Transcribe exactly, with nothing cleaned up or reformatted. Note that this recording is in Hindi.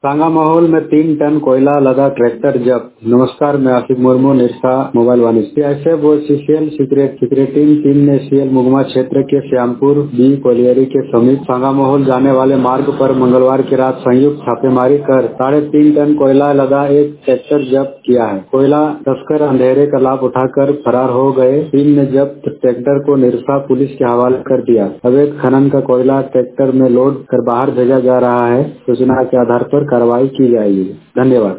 सांगा माहौल में तीन टन कोयला लदा ट्रैक्टर जब्त। नमस्कार, मैं आसिफ मुर्मू, निरसा मोबाइल वाणी। सीआईएसएफ व सीसीएल सीक्रेट सिक्योरिटी टीम ने सीएल मुगमा क्षेत्र के श्यामपुर बी कोलियरी के समीप सांगा माहौल जाने वाले मार्ग पर मंगलवार की रात संयुक्त छापेमारी कर साढ़े तीन टन कोयला लदा एक ट्रैक्टर जब्त किया है। कोयला तस्कर अंधेरे का लाभ उठाकर फरार हो गए। टीम ने जब्त ट्रैक्टर को निरसा पुलिस के हवाले कर दिया। अवैध खनन का कोयला ट्रैक्टर में लोड कर बाहर भेजा जा रहा है। सूचना के आधार पर कार्रवाई की जाएगी। धन्यवाद।